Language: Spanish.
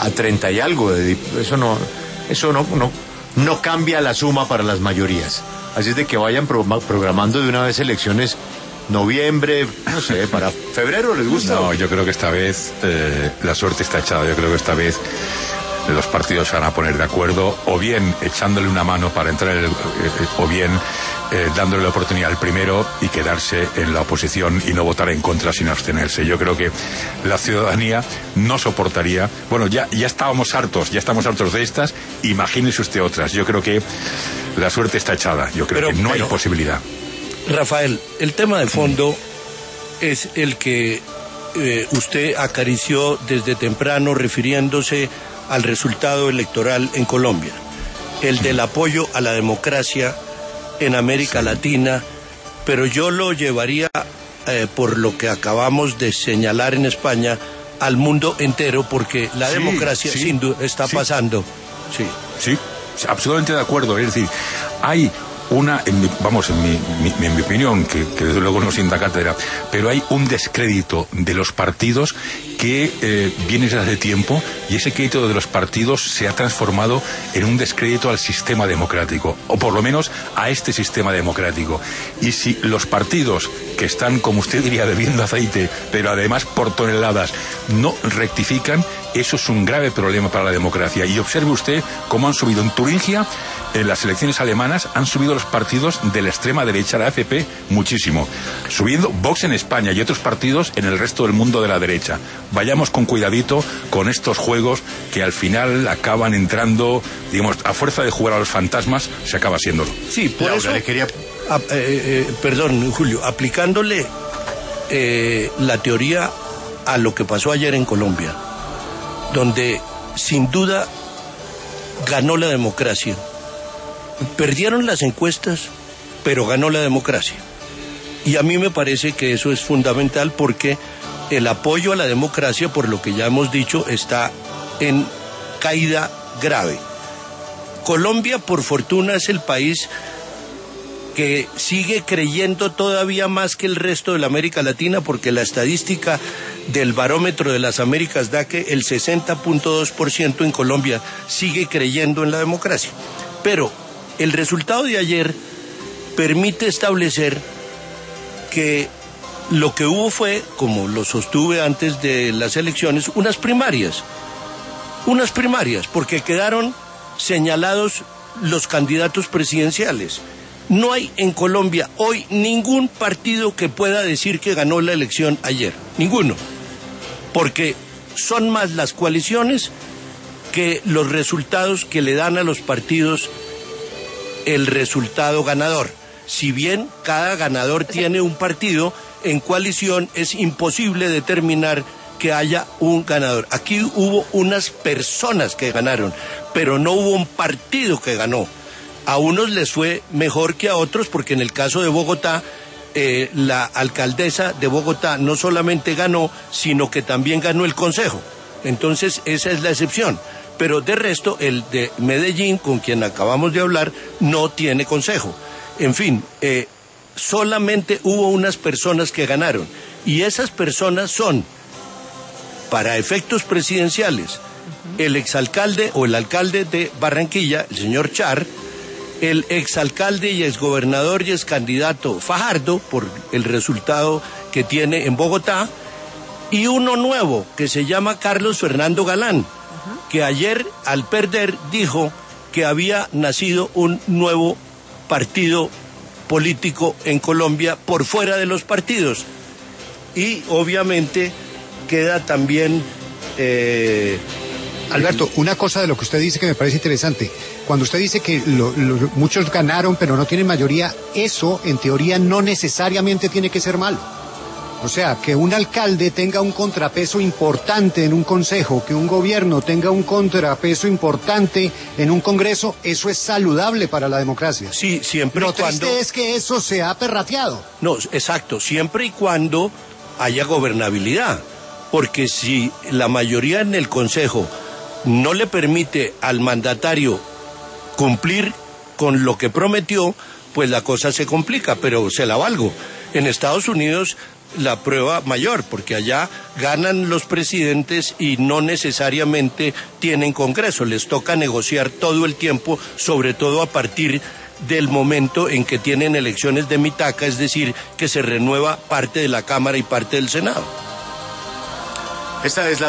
a 30 y algo. Eso no cambia la suma para las mayorías. Así es de que vayan programando de una vez elecciones, noviembre, no sé, para febrero, ¿les gusta? No, yo creo que esta vez la suerte está echada. Yo creo que esta vez los partidos se van a poner de acuerdo, o bien echándole una mano para entrar o bien dándole la oportunidad al primero y quedarse en la oposición y no votar en contra sin abstenerse. Yo creo que la ciudadanía no soportaría. Bueno, ya estamos hartos de estas, imagínese usted otras. Yo creo que la suerte está echada. Yo creo que no hay posibilidad. Rafael, el tema de fondo es el que usted acarició desde temprano refiriéndose al resultado electoral en Colombia, el del apoyo a la democracia en América Latina, pero yo lo llevaría, por lo que acabamos de señalar en España, al mundo entero, porque la democracia sin duda está pasando. Sí, absolutamente de acuerdo. Es decir, hay en mi opinión, que desde luego no sienta cátedra, pero hay un descrédito de los partidos que viene desde hace tiempo, y ese crédito de los partidos se ha transformado en un descrédito al sistema democrático, o por lo menos a este sistema democrático. Y si los partidos, que están, como usted diría, bebiendo aceite, pero además por toneladas, no rectifican, eso es un grave problema para la democracia. Y observe usted cómo han subido en Turingia, en las elecciones alemanas, han subido los partidos de la extrema derecha, la AfD, muchísimo. Subiendo Vox en España y otros partidos en el resto del mundo de la derecha. Vayamos con cuidadito con estos juegos que al final acaban entrando, digamos, a fuerza de jugar a los fantasmas, se acaba siéndolo. Sí, por eso le quería... perdón, Julio, aplicándole la teoría a lo que pasó ayer en Colombia, donde sin duda ganó la democracia. Perdieron las encuestas, pero ganó la democracia. Y a mí me parece que eso es fundamental, porque el apoyo a la democracia, por lo que ya hemos dicho, está en caída grave. Colombia, por fortuna, es el país que sigue creyendo todavía más que el resto de la América Latina, porque la estadística del Barómetro de las Américas da que el 60.2% en Colombia sigue creyendo en la democracia. Pero el resultado de ayer permite establecer que lo que hubo fue, como lo sostuve antes de las elecciones, unas primarias, porque quedaron señalados los candidatos presidenciales. No hay en Colombia hoy ningún partido que pueda decir que ganó la elección ayer, ninguno, porque son más las coaliciones que los resultados que le dan a los partidos el resultado ganador. Si bien cada ganador tiene un partido, en coalición es imposible determinar que haya un ganador. Aquí hubo unas personas que ganaron, pero no hubo un partido que ganó. A unos les fue mejor que a otros, porque en el caso de Bogotá, la alcaldesa de Bogotá no solamente ganó, sino que también ganó el consejo. Entonces esa es la excepción. Pero de resto, el de Medellín, con quien acabamos de hablar, no tiene consejo. En fin, solamente hubo unas personas que ganaron, y esas personas son, para efectos presidenciales, el exalcalde o el alcalde de Barranquilla, el señor Char, el exalcalde y exgobernador y excandidato Fajardo, por el resultado que tiene en Bogotá, y uno nuevo que se llama Carlos Fernando Galán, que ayer, al perder, dijo que había nacido un nuevo partido político en Colombia por fuera de los partidos. Y obviamente queda también... Alberto, una cosa de lo que usted dice que me parece interesante. Cuando usted dice que muchos ganaron pero no tienen mayoría, eso en teoría no necesariamente tiene que ser malo. O sea, que un alcalde tenga un contrapeso importante en un consejo, que un gobierno tenga un contrapeso importante en un congreso, eso es saludable para la democracia. Sí, siempre y cuando... Lo triste es que eso se ha perrateado. No, exacto, siempre y cuando haya gobernabilidad. Porque si la mayoría en el consejo no le permite al mandatario cumplir con lo que prometió, pues la cosa se complica, pero se la valgo. En Estados Unidos la prueba mayor, porque allá ganan los presidentes y no necesariamente tienen Congreso, les toca negociar todo el tiempo, sobre todo a partir del momento en que tienen elecciones de mitaca, es decir, que se renueva parte de la Cámara y parte del Senado. Esta es la